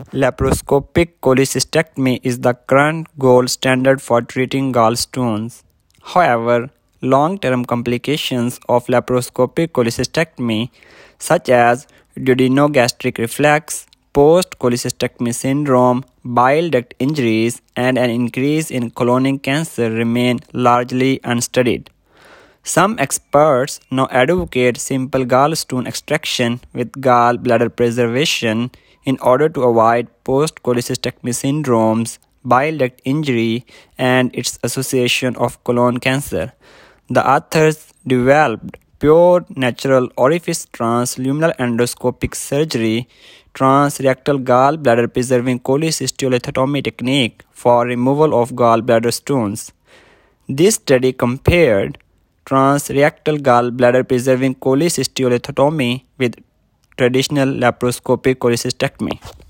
Laparoscopic cholecystectomy is the current gold standard for treating gallstones. However, long-term complications of laparoscopic cholecystectomy, such as duodenogastric reflux, post-cholecystectomy syndrome, bile duct injuries, and an increase in colonic cancer remain largely unstudied. Some experts now advocate simple gallstone extraction with gallbladder preservation in order to avoid post-cholecystectomy syndromes, bile duct injury, and its association of colon cancer. The authors developed pure natural orifice transluminal endoscopic surgery transrectal gallbladder preserving cholecystolethotomy technique for removal of gallbladder stones. This study compared transrectal gallbladder preserving cholecystolethotomy with traditional laparoscopic cholecystectomy.